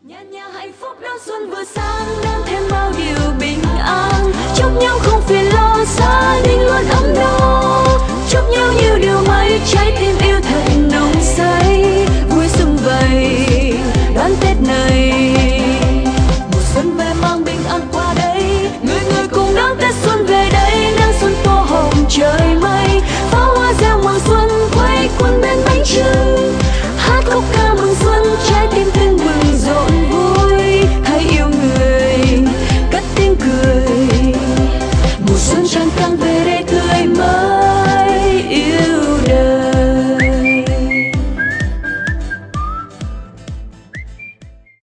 Nhà nhà hạnh phúc đón xuân vừa sang, đem thêm bao điều bình an, chúc nhau không phiền